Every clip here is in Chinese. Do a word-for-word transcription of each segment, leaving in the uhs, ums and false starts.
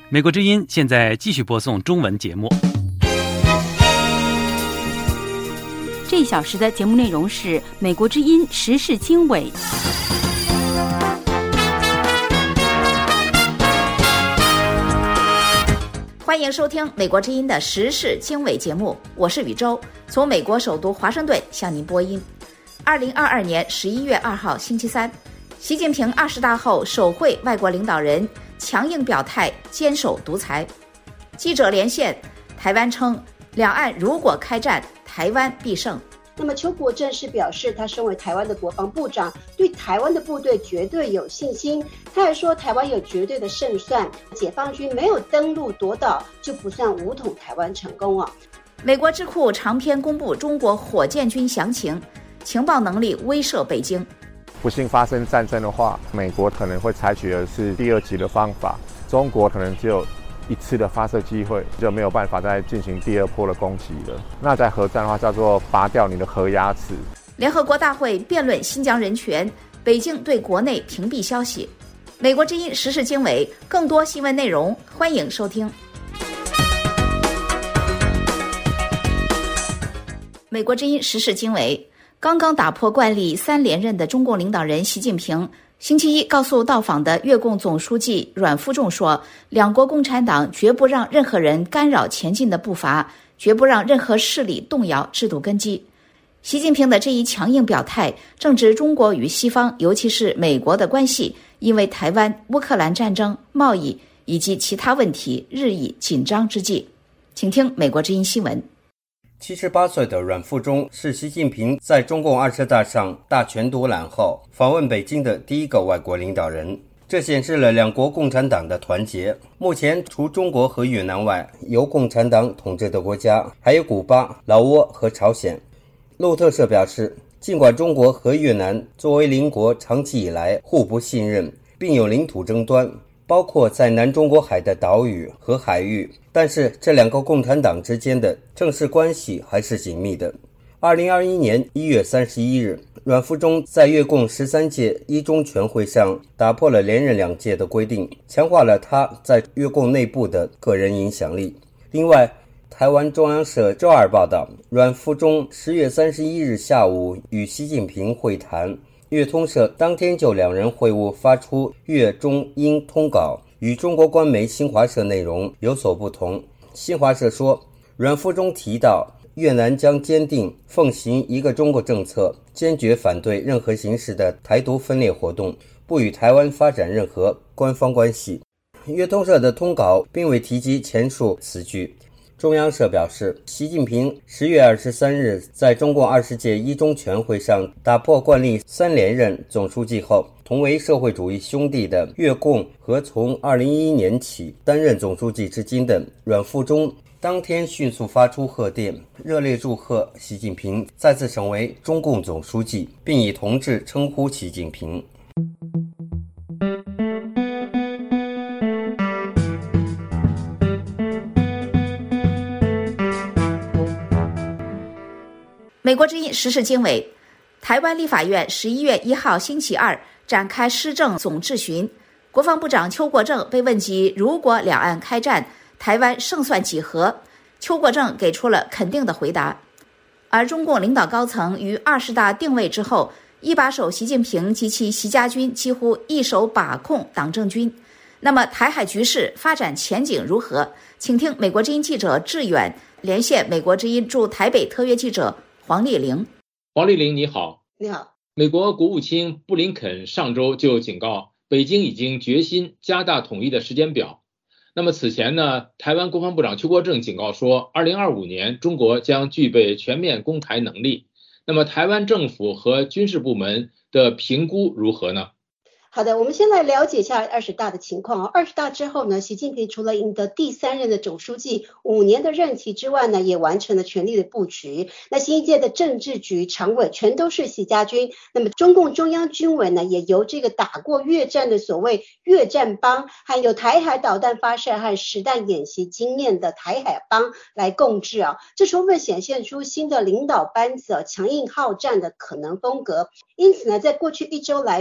美国之音现在继续播送中文节目。 这一小时的节目内容是美国之音时事经纬。 欢迎收听美国之音的时事经纬节目，我是宇宙，从美国首都华盛顿向您播音。二零二二年十一月二号星期三，习近平二十大后首会外国领导人，强硬表态坚守独裁。记者连线，台湾称两岸如果开战，台湾必胜。 那么邱国正是表示，他身为台湾的国防部长，对台湾的部队绝对有信心。他还说，台湾有绝对的胜算，解放军没有登陆夺岛，就不算武统台湾成功啊。 美国智库长篇公布中国火箭军详情，情报能力威慑北京。 不幸发生战争的话，美国可能会采取的是第二级的方法，中国可能只有一次的发射机会，就没有办法再进行第二波的攻击了。那在核战的话，叫做拔掉你的核牙齿。 联合国大会辩论新疆人权，北京对国内屏蔽消息。美国之音时事经纬，更多新闻内容，欢迎收听。美国之音时事经纬，刚刚打破惯例三连任的中共领导人习近平星期一告诉到访的越共总书记阮富仲说，两国共产党绝不让任何人干扰前进的步伐，绝不让任何势力动摇制度根基。习近平的这一强硬表态，正值中国与西方，尤其是美国的关系因为台湾、乌克兰战争、贸易以及其他问题日益紧张之际。请听美国之音新闻。 七十八岁的阮富仲是习近平在中共二十大上大权独揽后访问北京的第一个外国领导人，这显示了两国共产党的团结。目前除中国和越南外，由共产党统治的国家还有古巴、老挝和朝鲜。路透社表示，尽管中国和越南作为邻国长期以来互不信任，并有领土争端，包括在南中国海的岛屿和海域，但是这两个共产党之间的正式关系还是紧密的。二零二一年一月三十一日，阮富仲在越共十三届一中全会上打破了连任两届的规定，强化了他在越共内部的个人影响力。另外，台湾中央社周二报道，阮富仲十月三十一日下午与习近平会谈，越通社当天就两人会晤发出越中英通稿，与中国官媒新华社内容有所不同。新华社说，阮富仲提到，越南将坚定奉行一个中国政策，坚决反对任何形式的台独分裂活动，不与台湾发展任何官方关系。越通社的通稿并未提及前述词句。中央社表示，习近平十月二十三日在中共二十届一中全会上打破惯例三连任总书记后，同为社会主义兄弟的越共和从二零一一年起担任总书记至今的阮富仲当天迅速发出贺电，热烈祝贺习近平再次成为中共总书记，并以同志称呼习近平。 美国之音时事经纬，台湾立法院十一月一号星期二展开施政总质询，国防部长邱国正被问及如果两岸开战，台湾胜算几何，邱国正给出了肯定的回答。而中共领导高层于二十大定位之后，一把手习近平及其习家军几乎一手把控党政军。那么台海局势发展前景如何？请听美国之音记者志远连线美国之音驻台北特约记者黄丽玲。 黄丽玲你好。 你好。 美国国务卿布林肯上周就警告，北京已经决心加大统一的时间表。那么此前呢，台湾国防部长邱国正警告说，二零二五年中国将具备全面攻台能力。那么台湾政府和军事部门的评估如何呢？ 好的，我们先来了解一下二十大的情况。二十大之后呢，习近平除了赢得第三任的总书记五年的任期之外呢，也完成了权力的布局。那新一届的政治局常委全都是习家军，那么中共中央军委呢，也由这个打过越战的所谓越战帮，还有台海导弹发射和实弹演习经验的台海帮来共治啊，这充分显现出新的领导班子、啊、强硬好战的可能风格。因此呢，在过去一周来，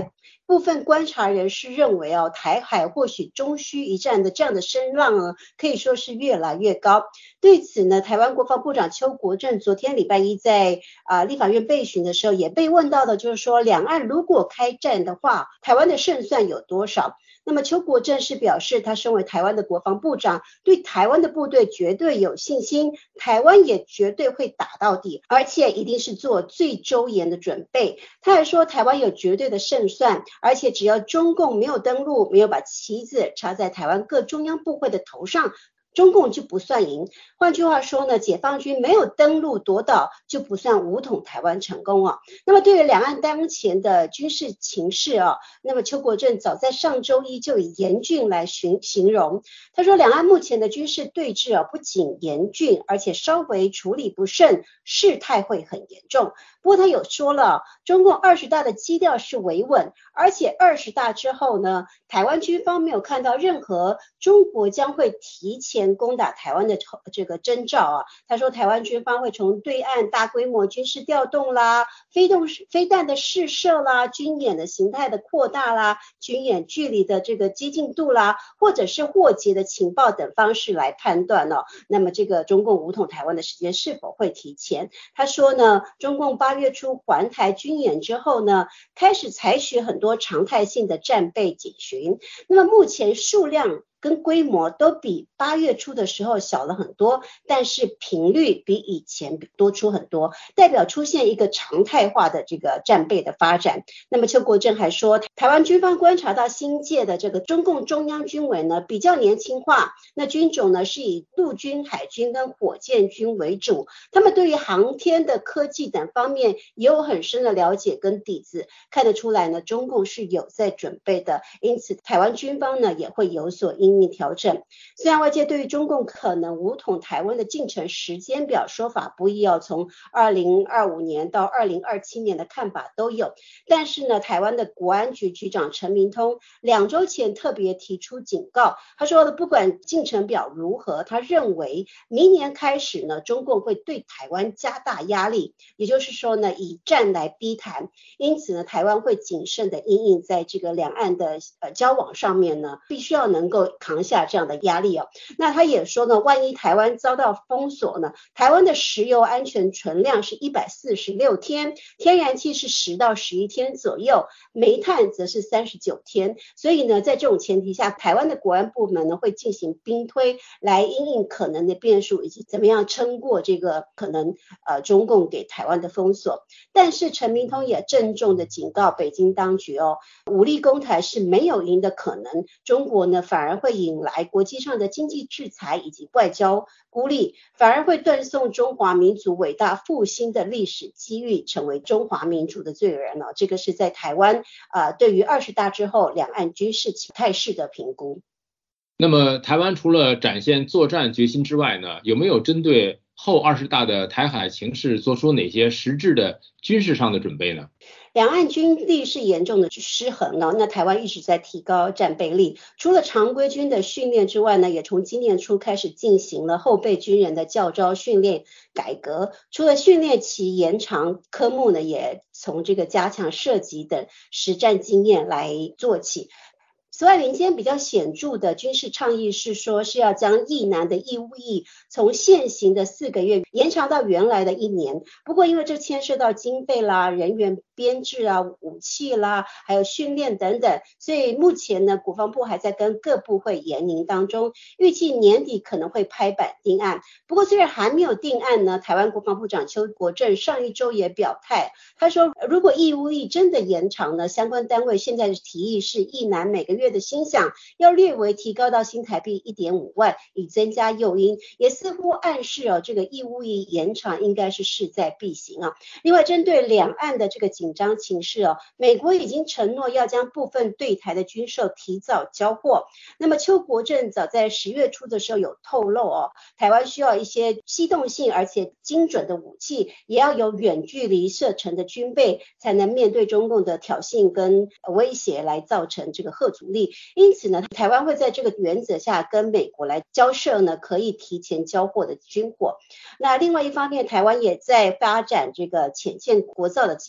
部分观察人士认为哦，台海或许终须一战的这样的声浪呢，可以说是越来越高。对此呢，台湾国防部长邱国正昨天礼拜一在啊、呃、立法院备询的时候，也被问到的就是说，两岸如果开战的话，台湾的胜算有多少？那么邱国正是表示，他身为台湾的国防部长，对台湾的部队绝对有信心，台湾也绝对会打到底，而且一定是做最周延的准备。他还说，台湾有绝对的胜算，而且只要中共没有登陆，没有把旗子插在台湾各中央部会的头上，中共就不算赢。换句话说呢，解放军没有登陆夺岛就不算武统台湾成功啊。那么对于两岸当前的军事情势啊，那么邱国正早在上周一就以严峻来形形容。他说，两岸目前的军事对峙啊，不仅严峻，而且稍微处理不慎，事态会很严重。不过他有说了，中共二十大的基调是维稳，而且二十大之后呢，台湾军方没有看到任何中国将会提前攻打台湾的这个征兆啊。他说，台湾军方会从对岸大规模军事调动啦，飞动飞弹的试射啦，军演的形态的扩大啦，军演距离的这个接近度啦，或者是获捷的情报等方式来判断哦。那么这个中共武统台湾的时间是否会提前？他说呢，中共八月初环台军演之后呢，开始采取很多常态性的战备警巡，那么目前数量跟规模都比八月初的时候小了很多，但是频率比以前多出很多，代表出现一个常态化的这个战备的发展。那么邱国正还说，台湾军方观察到新届的这个中共中央军委呢比较年轻化，那军种呢是以陆军、海军跟火箭军为主，他们对于航天的科技等方面也有很深的了解跟底子，看得出来呢，中共是有在准备的，因此台湾军方呢也会有所因应调整。虽然外界对于中共可能武统台湾的进程时间表说法不一，要从二零二五年到二零二七年的看法都有，但是呢，台湾的国安局局长陈明通两周前特别提出警告，他说不管进程表如何，他认为明年开始呢，中共会对台湾加大压力，也就是说呢，以战来逼谈，因此呢，台湾会谨慎的因应在这个两岸的呃交往上面呢，必须要能够扛下这样的压力哦。那他也说呢，万一台湾遭到封锁呢，台湾的石油安全存量是一百四十六天，天然气是十到十一天左右，煤炭则是三十九天。所以呢，在这种前提下，台湾的国安部门呢会进行兵推来因应可能的变数，以及怎么样撑过这个可能呃中共给台湾的封锁。但是陈明通也郑重的警告北京当局哦，武力攻台是没有赢的可能，中国呢反而会引来国际上的经济制裁以及外交孤立，反而会断送中华民族伟大复兴的历史机遇，成为中华民族的罪人哦。这个是在台湾呃对于二十大之后两岸军事态势的评估。 那么台湾除了展现作战决心之外呢，有没有针对后二十大的台海情势做出哪些实质的军事上的准备呢？ 两岸军力是严重的失衡了，那台湾一直在提高战备力，除了常规军的训练之外呢，也从今年初开始进行了后备军人的教召训练改革，除了训练期延长，科目呢也从这个加强射击等实战经验来做起。此外，民间比较显著的军事倡议是说，是要将役男的义务役从现行的四个月延长到原来的一年。不过，因为这牵涉到经费啦、人员编制啊、武器啦，还有训练等等，所以目前呢，国防部还在跟各部会研拟当中，预计年底可能会拍板定案。不过，虽然还没有定案呢，台湾国防部长邱国正上一周也表态，他说，如果义务役真的延长呢，相关单位现在的提议是役男每个月的薪饷要略微提高到新台币 一点五万，以增加诱因，也似乎暗示哦，这个义务役延长应该是势在必行啊。另外，针对两岸的这个紧张情势哦，美国已经承诺要将部分对台的军售提早交货。那么邱国正早在十月初的时候有透露哦，台湾需要一些机动性而且精准的武器，也要有远距离射程的军备，才能面对中共的挑衅跟威胁来造成这个吓阻力。因此呢，台湾会在这个原则下跟美国来交涉呢，可以提前交货的军火。那另外一方面，台湾也在发展这个潜舰国造的计划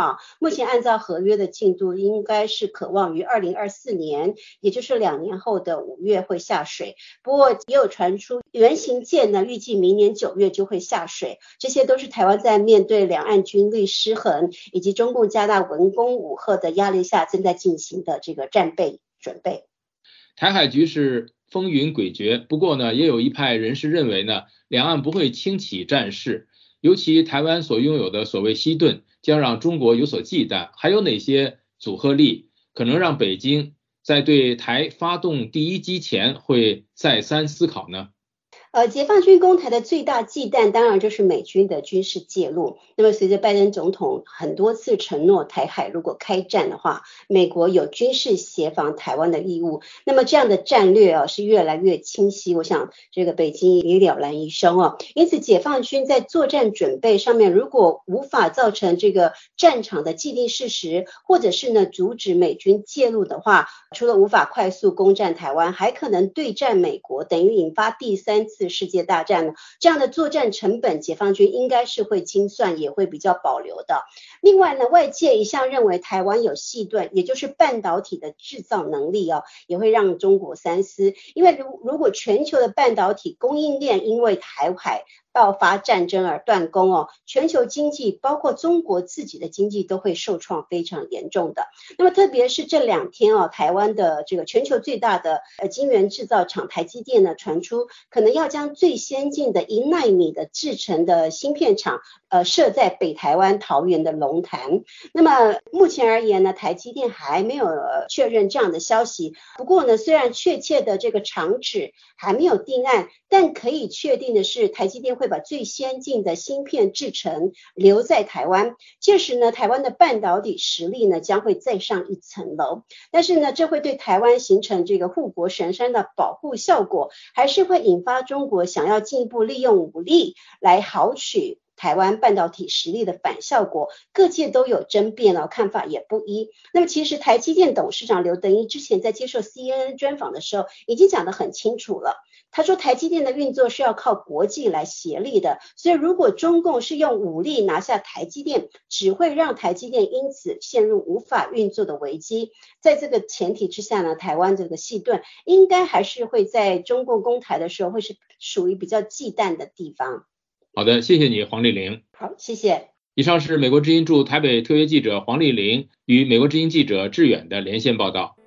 话，目前按照合约的进度，应该是可望于二零二四年，也就是两年后的五月会下水。不过也有传出原型舰呢，预计明年九月就会下水。这些都是台湾在面对两岸军力失衡以及中共加大文攻武吓的压力下，正在进行的这个战备准备。 台海局势风云诡谲，不过呢，也有一派人士认为呢，两岸不会轻启战事，尤其台湾所拥有的所谓西盾将让中国有所忌惮。还有哪些组合力可能让北京在对台发动第一击前会再三思考呢？ 呃，解放军攻台的最大忌惮当然就是美军的军事介入。那么随着拜登总统很多次承诺台海如果开战的话，美国有军事协防台湾的义务，那么这样的战略啊是越来越清晰，我想这个北京也了然于胸哦。因此解放军在作战准备上面，如果无法造成这个战场的既定事实，或者是呢阻止美军介入的话，除了无法快速攻占台湾，还可能对战美国，等于引发第三次世界大战呢，这样的作战成本解放军应该是会精算，也会比较保留的。另外呢，外界一向认为台湾有细盾，也就是半导体的制造能力哦，也会让中国三思。因为如如果全球的半导体供应链因为台海爆发战争而断供哦，全球经济包括中国自己的经济都会受创非常严重的。那么特别是这两天哦，台湾的这个全球最大的呃晶圆制造厂台积电呢，传出可能要将最先进的一奈米的制成的芯片厂呃设在北台湾桃园的龙潭。那么目前而言呢，台积电还没有确认这样的消息。不过呢，虽然确切的这个厂址还没有定案，但可以确定的是，台积电会把最先进的芯片制程留在台湾，届时呢，台湾的半导体实力呢将会再上一层楼。但是呢，这会对台湾形成这个护国神山的保护效果，还是会引发中国想要进一步利用武力来豪取台湾半导体实力的反效果，各界都有争辩了，看法也不一。那么其实台积电董事长刘德音之前在接受 C N N 专访的时候，已经讲得很清楚了。他说台积电的运作是要靠国际来协力的，所以如果中共是用武力拿下台积电，只会让台积电因此陷入无法运作的危机。在这个前提之下呢，台湾这个细盾应该还是会在中共攻台的时候会是属于比较忌惮的地方。 好的，谢谢你黄丽玲。 好，谢谢。 以上是美国之音驻台北特约记者黄丽玲与美国之音记者志远的连线报道。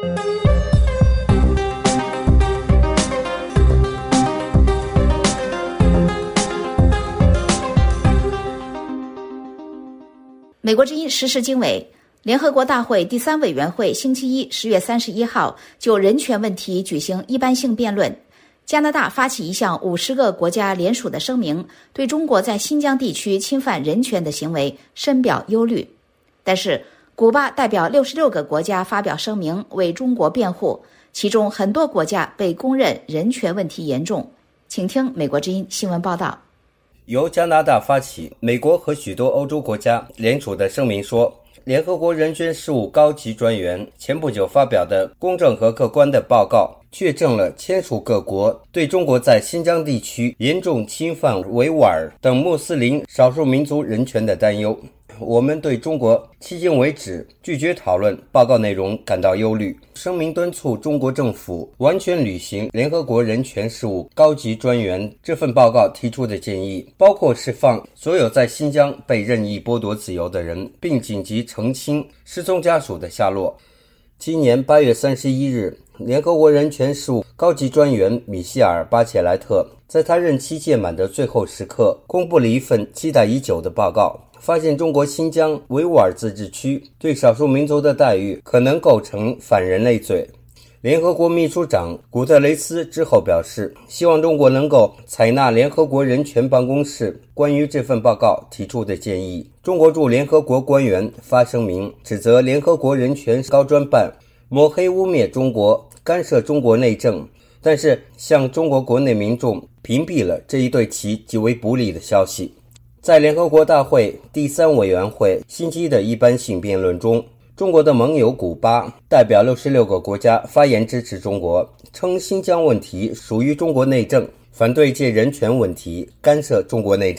美国之音时事经纬，联合国大会第三委员会星期一十月三十一号就人权问题举行一般性辩论。加拿大发起一项五十个国家联署的声明，对中国在新疆地区侵犯人权的行为深表忧虑。但是，古巴代表六十六个国家发表声明为中国辩护，其中很多国家被公认人权问题严重。请听美国之音新闻报道。 由加拿大发起，美国和许多欧洲国家联署的声明说，联合国人权事务高级专员前不久发表的公正和客观的报告，确证了签署各国对中国在新疆地区严重侵犯维吾尔等穆斯林少数民族人权的担忧。我们对中国迄今为止拒绝讨论报告内容感到忧虑。声明敦促中国政府完全履行联合国人权事务高级专员这份报告提出的建议，包括释放所有在新疆被任意剥夺自由的人，并紧急澄清失踪家属的下落。今年八月三十一日，联合国人权事务高级专员米歇尔·巴切莱特在他任期届满的最后时刻公布了一份期待已久的报告，发现中国新疆维吾尔自治区对少数民族的待遇可能构成反人类罪。联合国秘书长古特雷斯之后表示，希望中国能够采纳联合国人权办公室关于这份报告提出的建议。中国驻联合国官员发声明，指责联合国人权高专办抹黑污蔑中国，干涉中国内政，但是向中国国内民众屏蔽了这一对其极为不利的消息。在联合国大会第三委员会星期一的一般性辩论中，中国的盟友古巴代表六十六个国家发言支持中国，称新疆问题属于中国内政，反对借人权问题干涉中国内政。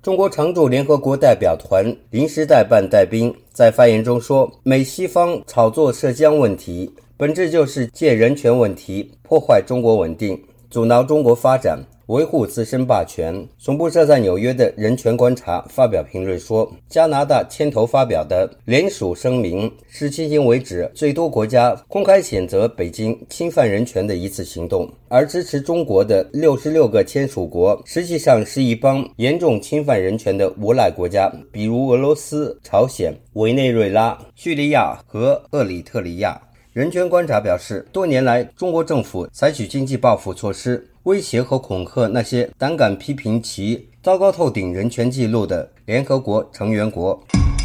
中国常驻联合国代表团临时代办代宾在发言中说，美西方炒作涉疆问题，本质就是借人权问题破坏中国稳定，阻挠中国发展，维护自身霸权。总部设在纽约的人权观察发表评论说，加拿大牵头发表的联署声明是迄今为止最多国家公开谴责北京侵犯人权的一次行动，而支持中国的六十六个签署国实际上是一帮严重侵犯人权的无赖国家，比如俄罗斯、朝鲜、委内瑞拉、叙利亚和厄里特里亚。人权观察表示，多年来中国政府采取经济报复措施，威胁和恐吓那些胆敢批评其糟糕透顶人权记录的联合国成员国。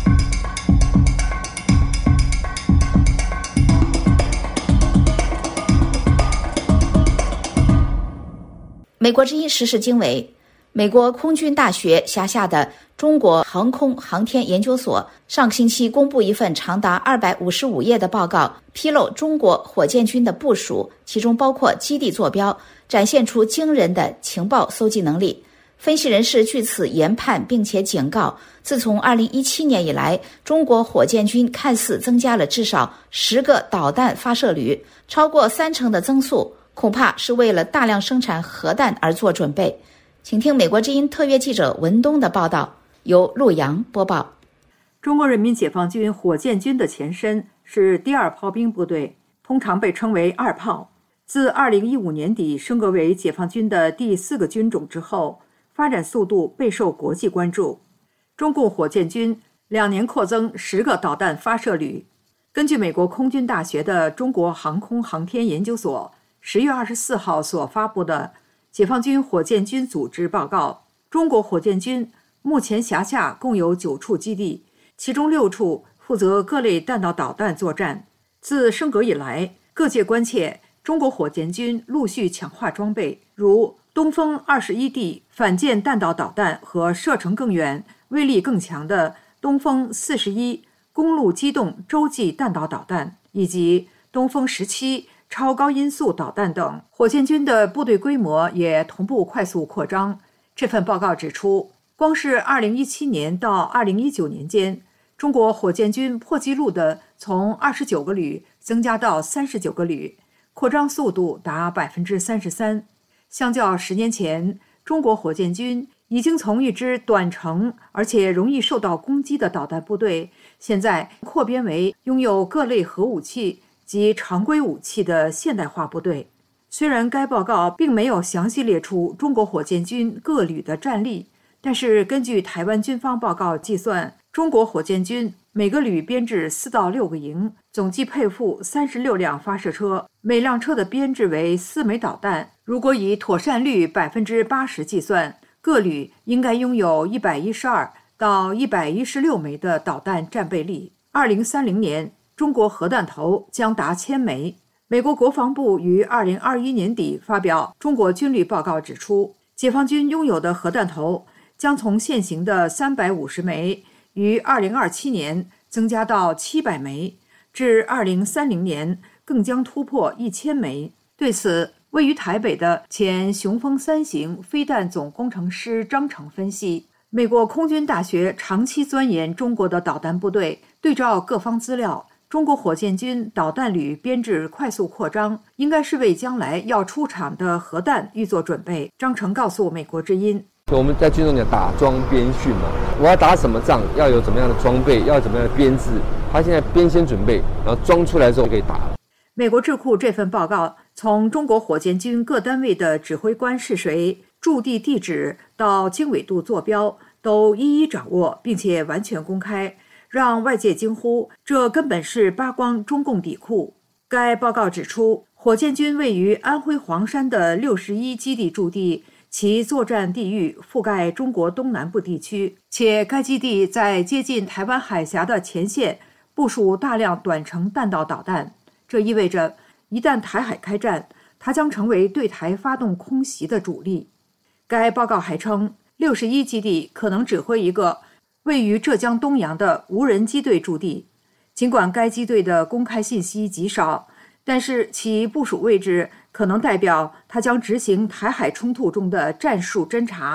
美国之音时事经纬，美国空军大学辖下的中国航空航天研究所上个星期公布一份长达二百五十五页的报告，披露中国火箭军的部署，其中包括基地坐标，展现出惊人的情报搜集能力。分析人士据此研判并且警告，自从二零一七年以来，中国火箭军看似增加了至少十个导弹发射旅，超过三成的增速恐怕是为了大量生产核弹而做准备。请听美国之音特约记者文东的报道，由陆洋播报。 中国人民解放军火箭军的前身是第二炮兵部队，通常被称为二炮。自二零一五年底升格为解放军的第四个军种之后，发展速度备受国际关注。中共火箭军两年扩增十个导弹发射旅。根据美国空军大学的中国航空航天研究所十月二十四号所发布的解放军火箭军组织报告，中国火箭军目前辖下共有九处基地，其中六处负责各类弹道导弹作战。自升格以来，各界关切中国火箭军陆续强化装备，如东风二十一 D 反舰弹道导弹和射程更远、威力更强的东风四十一公路机动洲际弹道导弹，以及东风十七超高音速导弹等。火箭军的部队规模也同步快速扩张。这份报告指出，光是二零一七年到二零一九年间，中国火箭军破纪录的从二十九个旅增加到三十九个旅，扩张速度达 百分之三十三。 相较十年前，中国火箭军已经从一支短程而且容易受到攻击的导弹部队，现在扩编为拥有各类核武器及常规武器的现代化部队。虽然该报告并没有详细列出中国火箭军各旅的战力，但是根据台湾军方报告计算，中国火箭军每个旅编制四到六个营，总计配附三十六辆发射车，每辆车的编制为四枚导弹。如果以妥善率 百分之八十 计算，各旅应该拥有一百一十二到一百一十六枚的导弹战备力。二零三零年，中国核弹头将达千枚。美国国防部于二零二一年底发表中国军力报告，指出解放军拥有的核弹头将从现行的三百五十枚于二零二七年增加到七百枚，至二零三零年更将突破一千枚。对此，位于台北的前雄风三型飞弹总工程师张成分析，美国空军大学长期钻研中国的导弹部队，对照各方资料，中国火箭军导弹旅编制快速扩张，应该是为将来要出场的核弹预做准备。张成告诉美国之音， 我们在军中讲打装编训嘛，我要打什么仗，要有怎么样的装备，要有怎么样的编制，他现在编先准备，然后装出来之后就可以打了。 美国智库这份报告从中国火箭军各单位的指挥官是谁、驻地地址到经纬度坐标都一一掌握，并且完全公开，让外界惊呼，这根本是扒光中共底裤。该报告指出，火箭军位于安徽黄山的六十一基地驻地，其作战地域覆盖中国东南部地区，且该基地在接近台湾海峡的前线部署大量短程弹道导弹。这意味着一旦台海开战，它将成为对台发动空袭的主力。该报告还称，六十一基地可能指挥一个位于浙江东阳的无人机队驻地。尽管该机队的公开信息极少，但是其部署位置可能代表它将执行台海冲突中的战术侦察、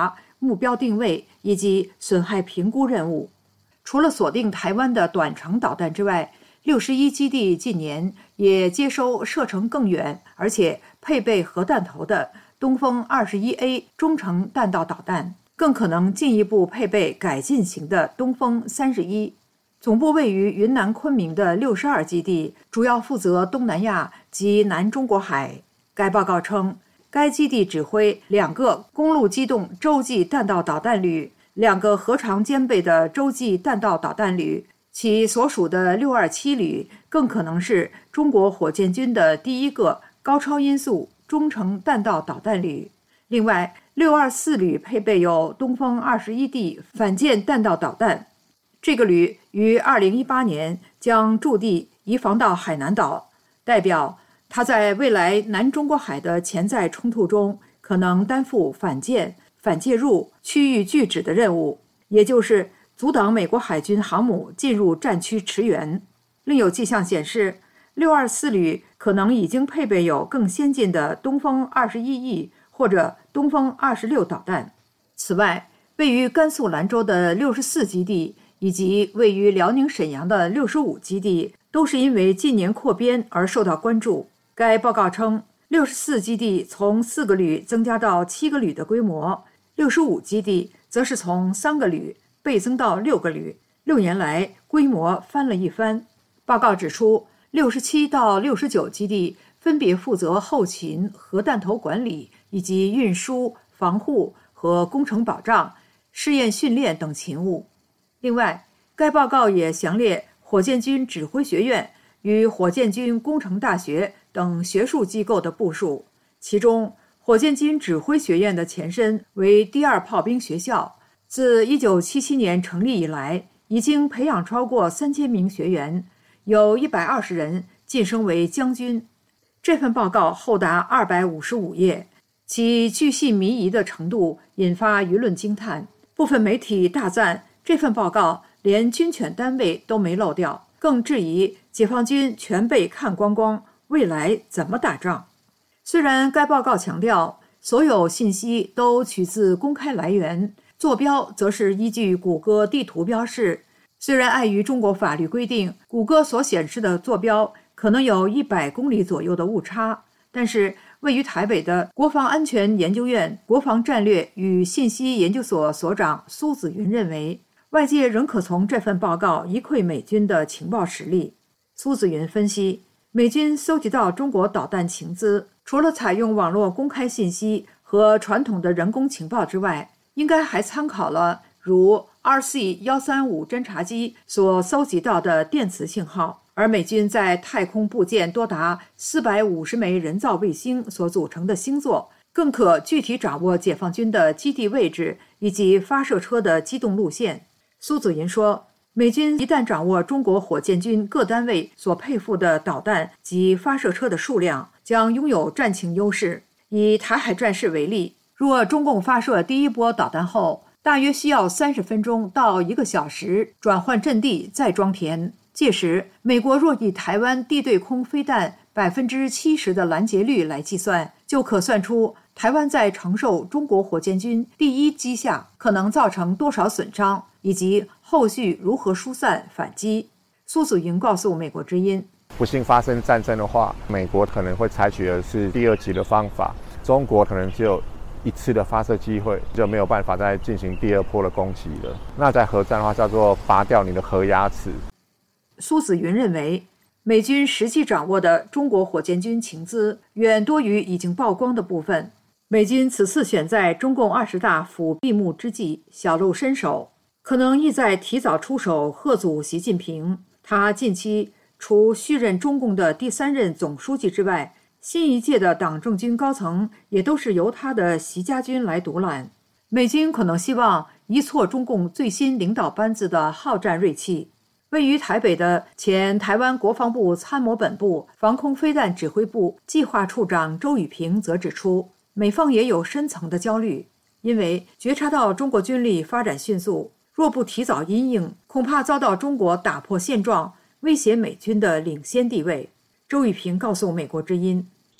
目标定位以及损害评估任务。除了锁定台湾的短程导弹之外，六十一基地近年也接收射程更远而且配备核弹头的东风 二十一 A 中程弹道导弹，更可能进一步配备改进型的东风三十一。总部位于云南昆明的六十二基地主要负责东南亚及南中国海。该报告称，该基地指挥两个公路机动洲际弹道导弹旅，两个核常兼备的洲际弹道导弹旅，其所属的六二七旅更可能是中国火箭军的第一个高超音速中程弹道导弹旅。另外，六二四旅配备有东风 二十一 D 反舰弹道导弹，这个旅于二零一八年将驻地移防到海南岛，代表它在未来南中国海的潜在冲突中可能担负反舰、反介入、区域拒止的任务，也就是阻挡美国海军航母进入战区驰援。另有迹象显示，六二四旅可能已经配备有更先进的东风 二十一 E 或者东风二十六导弹。此外，位于甘肃兰州的六十四基地以及位于辽宁沈阳的六十五基地都是因为近年扩编而受到关注。该报告称，六十四基地从四个旅增加到七个旅的规模，六十五基地则是从三个旅倍增到六个旅，六年来规模翻了一番。报告指出，六十七到六十九基地分别负责后勤、核弹头管理以及运输、防护和工程保障、试验训练等勤务。另外，该报告也详列火箭军指挥学院与火箭军工程大学等学术机构的部署，其中火箭军指挥学院的前身为第二炮兵学校，自一九七七年成立以来，已经培养超过三千名学员，有一百二十人晋升为将军。这份报告厚达二百五十五页，其巨细靡遗的程度引发舆论惊叹。部分媒体大赞这份报告连军犬单位都没漏掉，更质疑解放军全被看光光，未来怎么打仗？虽然该报告强调所有信息都取自公开来源，坐标则是依据谷歌地图标示，虽然碍于中国法律规定，谷歌所显示的坐标可能有一百公里左右的误差，但是位于台北的国防安全研究院国防战略与信息研究所所长苏子云认为，外界仍可从这份报告一窥美军的情报实力。苏子云分析，美军搜集到中国导弹情资，除了采用网络公开信息和传统的人工情报之外，应该还参考了如 R C 一三五 侦察机所搜集到的电磁信号，而美军在太空部件多达四百五十枚人造卫星所组成的星座，更可具体掌握解放军的基地位置以及发射车的机动路线。苏子云说，美军一旦掌握中国火箭军各单位所配附的导弹及发射车的数量，将拥有战情优势。以台海战事为例，若中共发射第一波导弹后，大约需要三十分钟到一个小时转换阵地再装填。届时，美国若以台湾地对空飞弹百分之七十的拦截率来计算，就可算出台湾在承受中国火箭军第一击下可能造成多少损伤，以及后续如何疏散反击。苏子云告诉美国之音， 不幸发生战争的话，美国可能会采取的是第二级的方法，中国可能只有一次的发射机会，就没有办法再进行第二波的攻击了。那在核战的话，叫做拔掉你的核牙齿。 苏子云认为，美军实际掌握的中国火箭军情资远多于已经曝光的部分。美军此次选在中共二十大甫闭幕之际小露身手，可能意在提早出手吓阻习近平。他近期除续任中共的第三任总书记之外，新一届的党政军高层也都是由他的习家军来独揽。美军可能希望一挫中共最新领导班子的好战锐气。位于台北的前台湾国防部参谋本部防空飞弹指挥部计划处长周宇平则指出，美方也有深层的焦虑，因为觉察到中国军力发展迅速，若不提早因应，恐怕遭到中国打破现状，威胁美军的领先地位。周宇平告诉美国之音，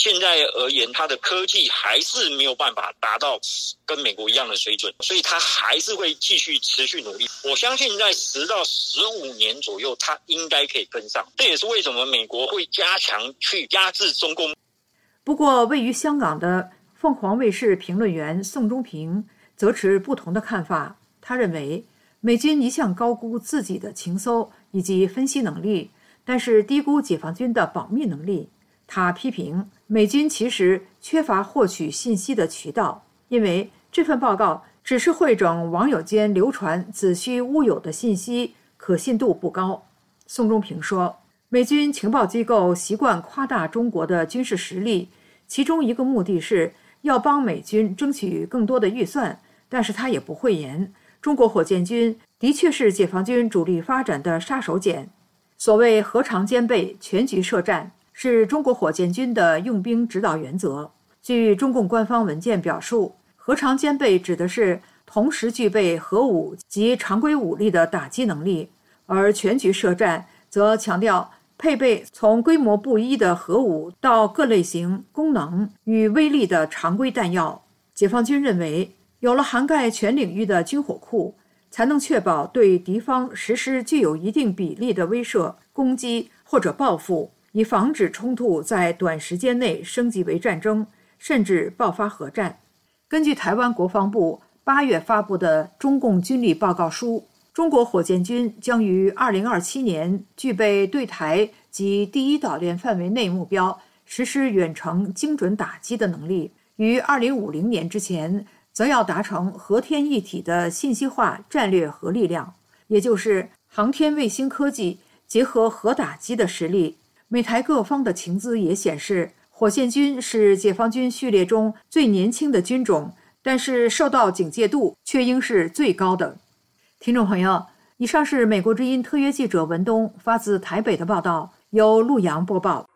现在而言，它的科技还是没有办法达到跟美国一样的水准，所以它还是会继续持续努力。我相信在十到十五年左右，它应该可以跟上。这也是为什么美国会加强去压制中共。 不过，位于香港的凤凰卫视评论员宋中平则持不同的看法。他认为，美军一向高估自己的情搜以及分析能力，但是低估解放军的保密能力。他批评美军其实缺乏获取信息的渠道，因为这份报告只是汇整网友间流传子虚乌有的信息，可信度不高。宋中平说，美军情报机构习惯夸大中国的军事实力，其中一个目的是要帮美军争取更多的预算，但是他也不讳言，中国火箭军的确是解放军主力发展的杀手锏。所谓核常兼备、全局设战，是中国火箭军的用兵指导原则。据中共官方文件表述，核常兼备指的是同时具备核武及常规武力的打击能力，而全局设战则强调配备从规模不一的核武到各类型、功能与威力的常规弹药。解放军认为，有了涵盖全领域的军火库，才能确保对敌方实施具有一定比例的威慑、攻击或者报复，以防止冲突在短时间内升级为战争，甚至爆发核战。根据台湾国防部八月发布的中共军力报告书，中国火箭军将于二零二七年具备对台及第一岛链范围内目标实施远程精准打击的能力，于二零五零年之前则要达成和天一体的信息化战略核力量，也就是航天卫星科技结合核打击的实力。美台各方的情资也显示，火箭军是解放军序列中最年轻的军种，但是受到警戒度却应是最高的。听众朋友，以上是美国之音特约记者文东发自台北的报道，由陆阳播报。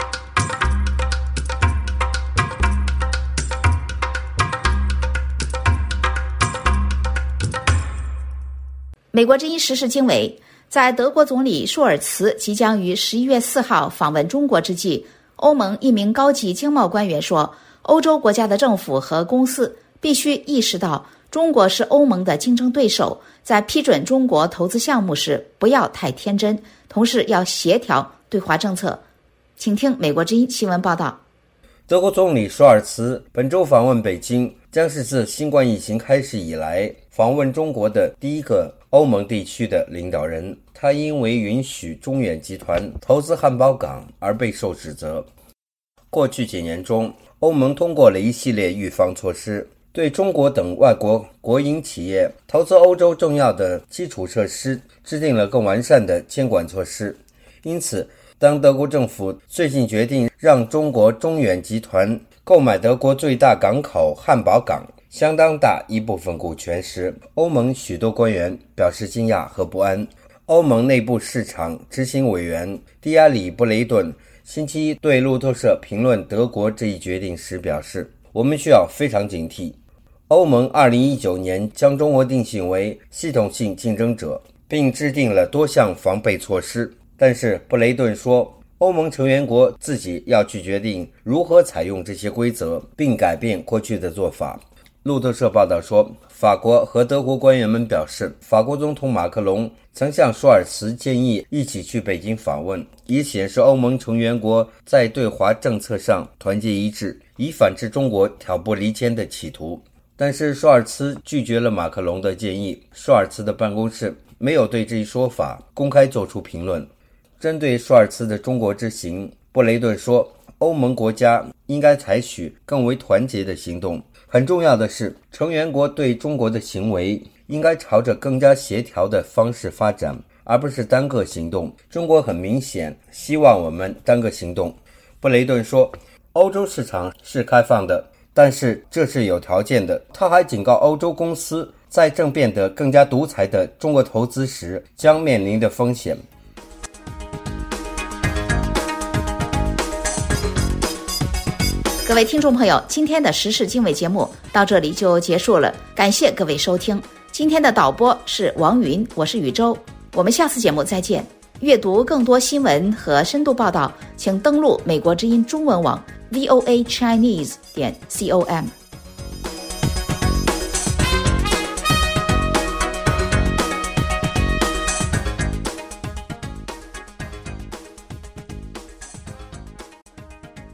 美国之音时事经纬，在德国总理舒尔茨即将于十一月四号访问中国之际，欧盟一名高级经贸官员说，欧洲国家的政府和公司必须意识到中国是欧盟的竞争对手，在批准中国投资项目时不要太天真，同时要协调对华政策。请听美国之音新闻报道。 德国总理舒尔茨本周访问北京，将是自新冠疫情开始以来访问中国的第一个欧盟地区的领导人。他因为允许中远集团投资汉堡港而备受指责。过去几年中，欧盟通过了一系列预防措施，对中国等外国国营企业投资欧洲重要的基础设施制定了更完善的监管措施。因此，当德国政府最近决定让中国中远集团购买德国最大港口汉堡港相当大一部分股权时，欧盟许多官员表示惊讶和不安。欧盟内部市场执行委员迪亚里布雷顿星期一对路透社评论德国这一决定时表示，我们需要非常警惕。欧盟二零一九年将中国定性为系统性竞争者，并制定了多项防备措施。但是布雷顿说，欧盟成员国自己要去决定如何采用这些规则，并改变过去的做法。路透社报道说，法国和德国官员们表示，法国总统马克龙曾向舒尔茨建议一起去北京访问，以显示欧盟成员国在对华政策上团结一致，以反制中国挑拨离间的企图。但是舒尔茨拒绝了马克龙的建议，舒尔茨的办公室没有对这一说法公开做出评论。针对舒尔茨的中国之行，布雷顿说，欧盟国家应该采取更为团结的行动。很重要的是，成员国对中国的行为应该朝着更加协调的方式发展，而不是单个行动。中国很明显希望我们单个行动。布雷顿说，欧洲市场是开放的，但是这是有条件的。他还警告欧洲公司在正变得更加独裁的中国投资时将面临的风险。 各位听众朋友，今天的时事经纬节目到这里就结束了，感谢各位收听。今天的导播是王云，我是宇宙，我们下次节目再见。阅读更多新闻和深度报道，请登录美国之音中文网 v o a chinese 点 com。